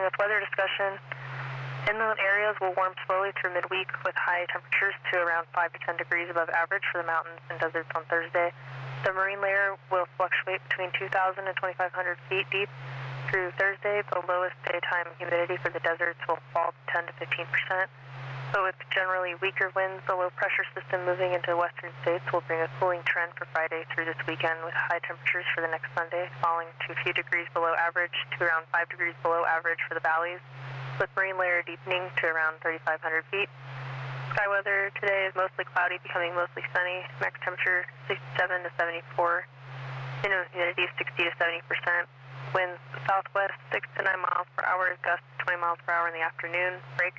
with weather discussion. Inland areas will warm slowly through midweek with high temperatures to around 5 to 10 degrees above average for the mountains and deserts on Thursday. The marine layer will fluctuate between 2,000 and 2,500 feet deep through Thursday. The lowest daytime humidity for the deserts will fall 10 to 15%. But with generally weaker winds, the low-pressure system moving into western states will bring a cooling trend for Friday through this weekend with high temperatures for the next Sunday, falling to a few degrees below average to around 5 degrees below average for the valleys, with marine layer deepening to around 3,500 feet. Sky weather today is mostly cloudy, becoming mostly sunny. Max temperature 67 to 74. Minimum humidity 60 to 70%. Winds southwest 6 to 9 miles per hour, gusts 20 miles per hour in the afternoon. Break.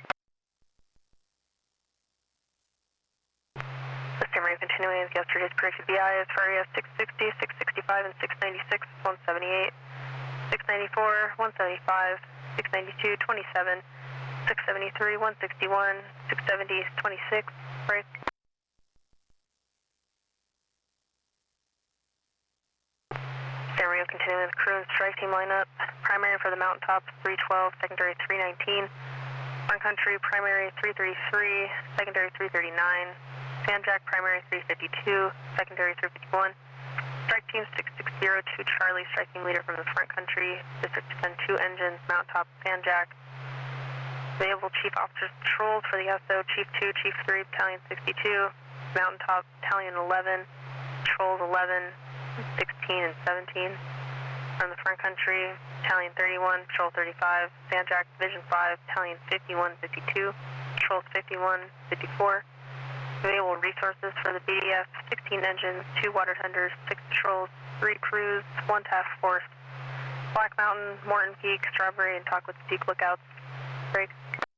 System rate continuing with yesterday's predicted BI as far as 660, 665, and 696, 178, 694, 175, 692, 27, 673, 161, 670, 26, break. San Rio continuing with crew and strike team lineup. Primary for the mountaintops 312, secondary 319. Front country primary 333, secondary 339. Sanjak primary 352, secondary 351. Strike team 6602 Charlie, striking leader from the front country. District to send 2 engines, mountaintop Sanjak. Available Chief Officers Patrols for the SO, Chief 2, Chief 3, Battalion 62, Mountaintop Battalion 11, Patrols 11, 16, and 17. From the front country, Battalion 31, Patrol 35, Sanjak Division 5, Battalion 51, 52, Patrols 51, 54. Available resources for the BDF, 16 engines, 2 water tenders, 6 patrols, 3 crews, 1 task force. Black Mountain, Morton Peak, Strawberry, and Talkwitz Peak lookouts. Break.